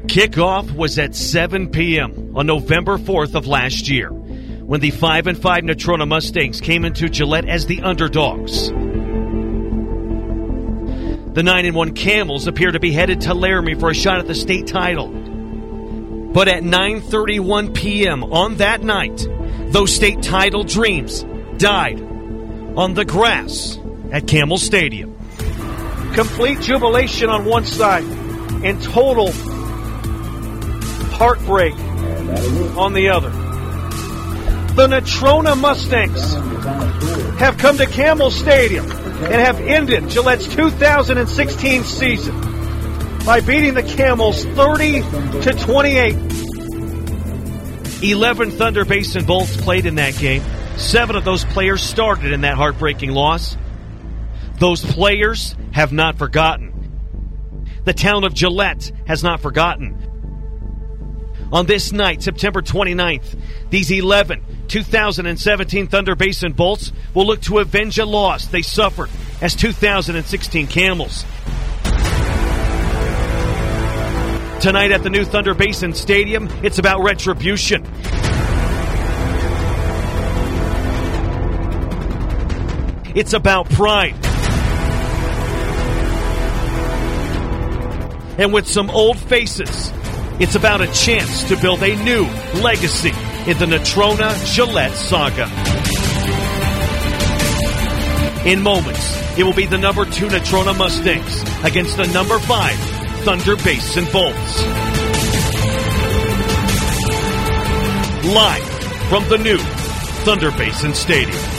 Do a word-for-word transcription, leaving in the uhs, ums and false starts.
Kickoff was at seven p.m. on November fourth of last year, when the five and five Natrona Mustangs came into Gillette as the underdogs. The nine and one Camels appear to be headed to Laramie for a shot at the state title. But at nine thirty-one p.m. on that night, those state title dreams died on the grass at Camel Stadium. Complete jubilation on one side and total heartbreak on the other. The Natrona Mustangs have come to Camel Stadium and have ended Gillette's two thousand sixteen season by beating the Camels thirty to twenty-eight. eleven Thunder Basin Bolts played in that game. Seven of those players started in that heartbreaking loss. Those players have not forgotten. The town of Gillette has not forgotten. On this night, September twenty-ninth, these eleven two thousand seventeen Thunder Basin Bolts will look to avenge a loss they suffered as two thousand sixteen Camels. Tonight at the new Thunder Basin Stadium, it's about retribution. It's about pride. And with some old faces, it's about a chance to build a new legacy in the Natrona Gillette saga. In moments, it will be the number two Natrona Mustangs against the number five Thunder Basin Bolts. Live from the new Thunder Basin Stadium.